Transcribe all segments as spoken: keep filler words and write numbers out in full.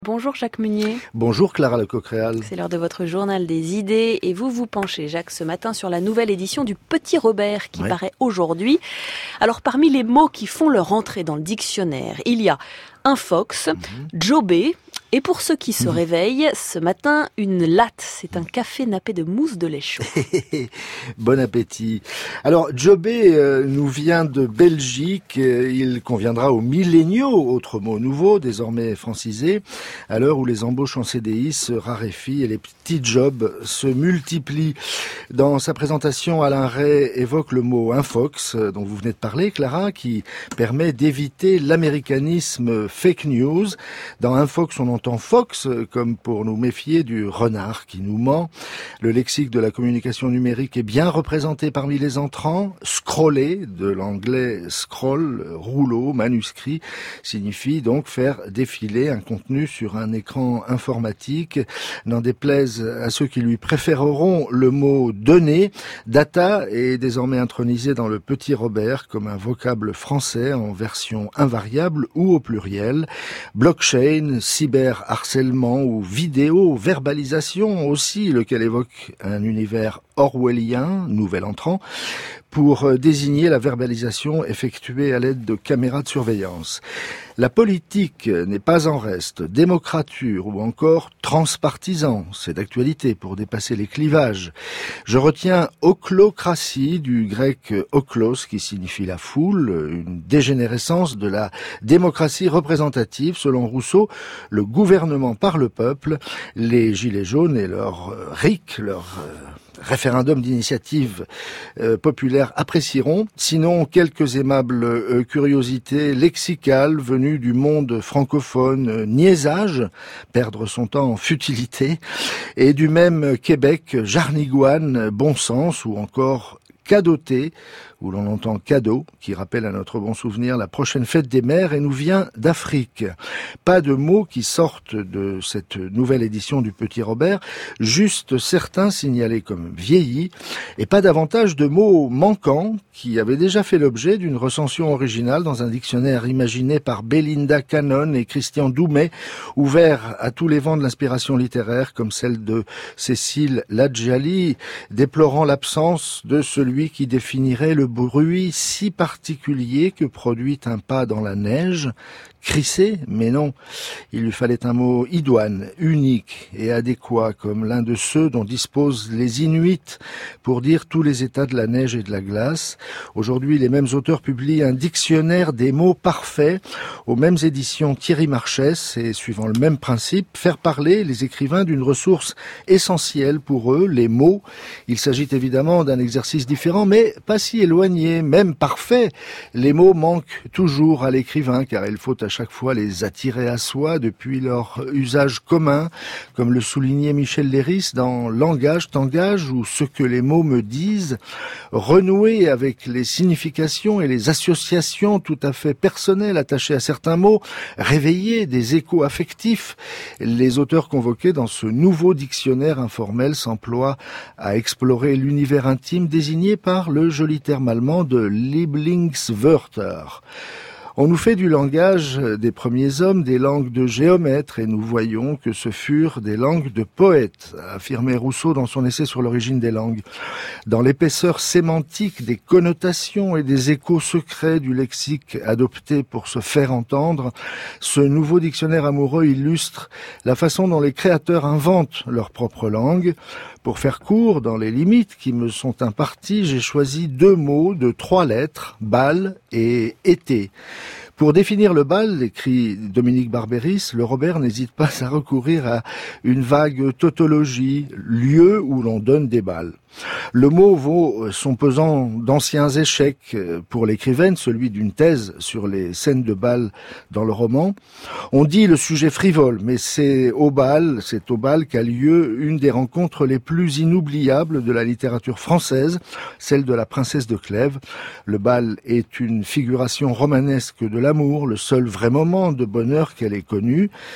Bonjour Jacques Meunier. Bonjour Clara Lecoq-Réal. C'est l'heure de votre journal des idées et vous vous penchez, Jacques, ce matin sur la nouvelle édition du Petit Robert qui ouais. paraît aujourd'hui. Alors parmi les mots qui font leur entrée dans le dictionnaire, il y a un fox, mm-hmm. jobé, et pour ceux qui se mmh. réveillent, ce matin, une latte. C'est un café nappé de mousse de lait chaud. Bon appétit. Alors, jobé euh, nous vient de Belgique. Il conviendra aux milléniaux, autre mot nouveau, désormais francisé, à l'heure où les embauches en C D I se raréfient et les petits jobs se multiplient. Dans sa présentation, Alain Ray évoque le mot infox, dont vous venez de parler, Clara, qui permet d'éviter l'américanisme fake news. Dans infox, on entend Fox, comme pour nous méfier du renard qui nous ment. Le lexique de la communication numérique est bien représenté parmi les entrants. Scroller, de l'anglais scroll, rouleau, manuscrit, signifie donc faire défiler un contenu sur un écran informatique. N'en déplaise à ceux qui lui préféreront le mot données. Data est désormais intronisé dans le Petit Robert comme un vocable français en version invariable ou au pluriel. Blockchain, cyber harcèlement ou vidéo, verbalisation aussi, lequel évoque un univers orwellien, nouvel entrant, pour désigner la verbalisation effectuée à l'aide de caméras de surveillance. La politique n'est pas en reste, démocrature ou encore transpartisan, c'est d'actualité pour dépasser les clivages. Je retiens ochlocratie du grec oklos qui signifie la foule, une dégénérescence de la démocratie représentative selon Rousseau, le gouvernement par le peuple, les gilets jaunes et leur R I C, leur référendum d'initiative euh, populaire apprécieront, sinon quelques aimables euh, curiosités lexicales venues du monde francophone, euh, niaisage, perdre son temps en futilité, et du même Québec, jarnigoine, bon sens ou encore cadoté, où l'on entend cadeau, qui rappelle à notre bon souvenir la prochaine fête des mères et nous vient d'Afrique. Pas de mots qui sortent de cette nouvelle édition du Petit Robert, juste certains signalés comme vieillis, et pas davantage de mots manquants qui avaient déjà fait l'objet d'une recension originale dans un dictionnaire imaginé par Belinda Cannon et Christian Doumet, ouvert à tous les vents de l'inspiration littéraire, comme celle de Cécile Ladjali, déplorant l'absence de celui qui définirait le bruit si particulier que produit un pas dans la neige, crissé, mais non. Il lui fallait un mot idoine, unique et adéquat, comme l'un de ceux dont disposent les Inuits pour dire tous les états de la neige et de la glace. Aujourd'hui, les mêmes auteurs publient un dictionnaire des mots parfaits aux mêmes éditions Thierry Marchès et suivant le même principe, faire parler les écrivains d'une ressource essentielle pour eux, les mots. Il s'agit évidemment d'un exercice différent, mais pas si éloigné, même parfait. Les mots manquent toujours à l'écrivain, car il faut à chaque fois les attirer à soi depuis leur usage commun, comme le soulignait Michel Léris dans Langage t'engage ou Ce que les mots me disent, renouer avec les significations et les associations tout à fait personnelles attachées à certains mots, réveiller des échos affectifs. Les auteurs convoqués dans ce nouveau dictionnaire informel s'emploient à explorer l'univers intime désigné par le joli terme allemand de Lieblingswörter. On nous fait du langage des premiers hommes des langues de géomètres et nous voyons que ce furent des langues de poètes, a affirmé Rousseau dans son essai sur l'origine des langues. Dans l'épaisseur sémantique des connotations et des échos secrets du lexique adopté pour se faire entendre, ce nouveau dictionnaire amoureux illustre la façon dont les créateurs inventent leur propre langue. Pour faire court, dans les limites qui me sont imparties, j'ai choisi deux mots de trois lettres, bal et été. Pour définir le bal, écrit Dominique Barbéris, le Robert n'hésite pas à recourir à une vague tautologie, lieu où l'on donne des bals. Le mot vaut son pesant d'anciens échecs pour l'écrivaine, celui d'une thèse sur les scènes de bal dans le roman. On dit le sujet frivole, mais c'est au bal, c'est au bal qu'a lieu une des rencontres les plus inoubliables de la littérature française, celle de la princesse de Clèves. Le bal est une figuration romanesque de l'amour, le seul vrai moment de bonheur qu'elle ait connu.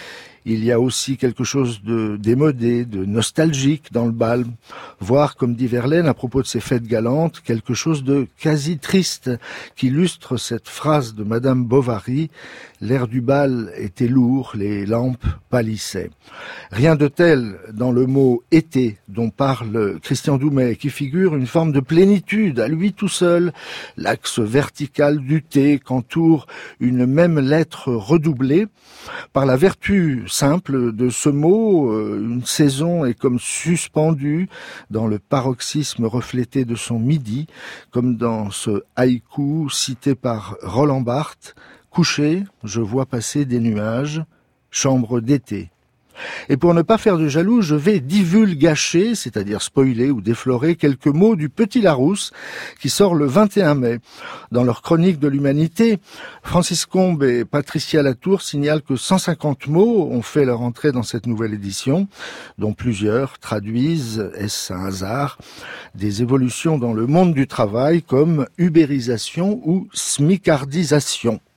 Il y a aussi quelque chose de démodé, de nostalgique dans le bal, voire, comme dit Verlaine à propos de ces fêtes galantes, quelque chose de quasi triste qui illustre cette phrase de Madame Bovary: l'air du bal était lourd, les lampes pâlissaient. Rien de tel dans le mot « été » dont parle Christian Doumet, qui figure une forme de plénitude à lui tout seul, l'axe vertical du T qu'entoure une même lettre redoublée. Par la vertu simple de ce mot, une saison est comme suspendue dans le paroxysme reflété de son midi, comme dans ce haïku cité par Roland Barthes: couché, je vois passer des nuages, chambre d'été. Et pour ne pas faire de jaloux, je vais divulgacher, c'est-à-dire spoiler ou déflorer quelques mots du Petit Larousse qui sort le vingt et un mai. Dans leur chronique de l'humanité, Francis Combes et Patricia Latour signalent que cent cinquante mots ont fait leur entrée dans cette nouvelle édition, dont plusieurs traduisent, est-ce un hasard, des évolutions dans le monde du travail comme ubérisation ou smicardisation.